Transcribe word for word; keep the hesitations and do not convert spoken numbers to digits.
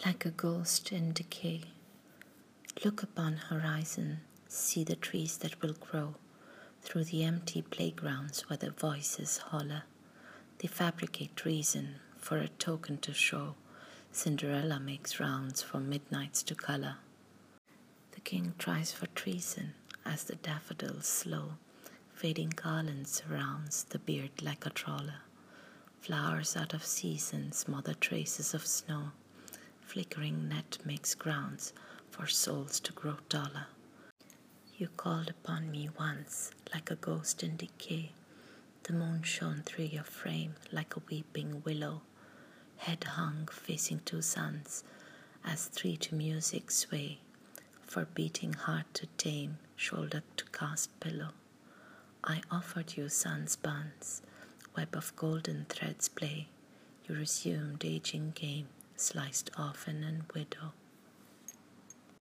like a ghost in decay. Look upon horizon, see the trees that will grow through the empty playgrounds where the voices holler. They fabricate reason for a token to show. Cinderella makes rounds for midnights to color. The king tries for treason as the daffodils slow. Fading garland surrounds the beard like a trawler. Flowers out of season smother traces of snow. Flickering net makes grounds for souls to grow taller. You called upon me once like a ghost in decay. The moon shone through your frame like a weeping willow. Head hung facing two suns as three to music sway. For beating heart to tame, shoulder to cast pillow. I offered you sun's buns, web of golden threads play. You resumed aging game, sliced orphan and widow.